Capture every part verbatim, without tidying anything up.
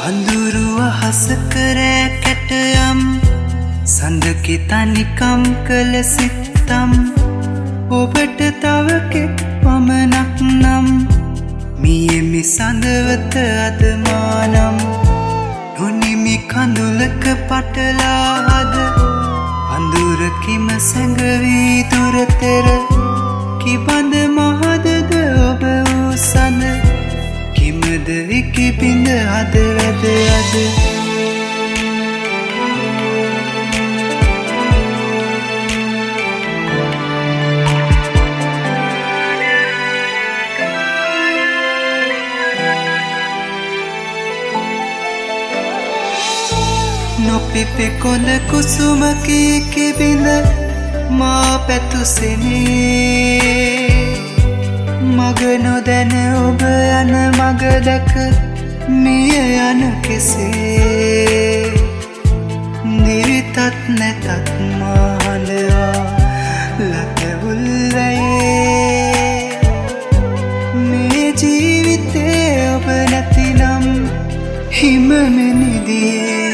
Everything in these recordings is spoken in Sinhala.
අඳුරු අහස කරෑ කැටයම් සඳකි තනිකම් කළ සිත්තම් ඔබට තව කෙක් පමණක් නම් මියෙමි සඳවත අදමානම් නොනිමි කඳුලක පටලා අද අඳුරකිම සැඟවී දුරතෙර කිබඳ මහදද ඔබ වූ සඳ කිමද විකිබිඳ අද වැද අද නොපිපි කොඳ කුසුමකි කිබිඳ මා පැතුසෙනේ මග නොදැන ඔබ යන මග දැක මිය යන කෙසේ නිරිතත් නැතත් මහඳවා ලතවුල්වයේ මේ ජීවිතේ ඔබ නැතිනම් හිමමෙනිදියේ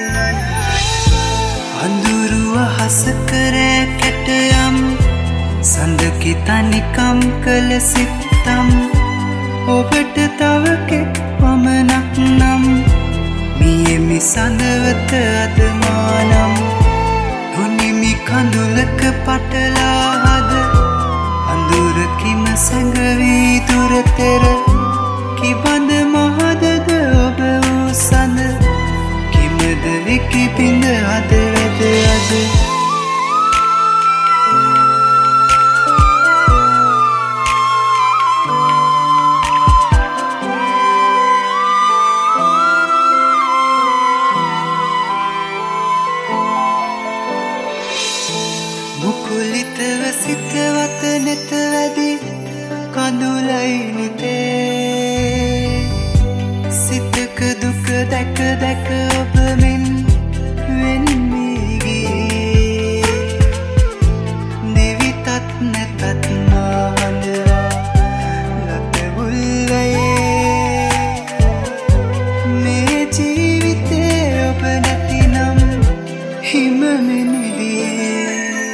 අඳුරු අහස කරෑ කැටයම් සඳකි තනිකම් කළ සිත්තම් ඔබට තව කෙක් පමණක් නම් මියෙමි සඳවත අදමානම් නොනිමි කඳුලක පටලා අද අඳුරකිම සැඟවී දුරතෙර කිබඳ මහදද ඔබ වූ සඳ කිමද විකිබිඳ අද වැද අද මුකුලිතව සිතවත නෙත වැදි කඳුලයි නිතේ සිතක දුක දැක දැක ඔබ මෙන් වෙන්වී ගියේ නිවිතත් නැතත් මහඳවා ලතවුල්වයේ මේ ජීවිතේ ඔබ නැතිනම් හිමමෙනිදියේ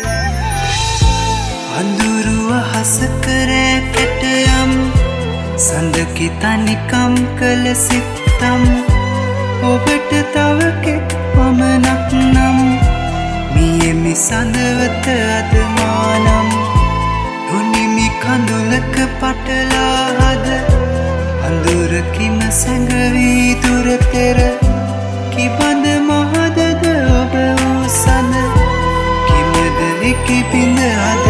අඳුරු අහස කරෑ කැටයම් සඳකි තනිකම් කළ සිත්තම් ඔබට තව කෙක් පමණක් නම් මියෙමි සඳවත අදමානම් නොනිමි කඳුලක පටලා අද අඳුරකිම සැඟවී දුරතෙර කිබඳ මහදද ඔබ වූ සඳ කිමද විකිබිඳ අද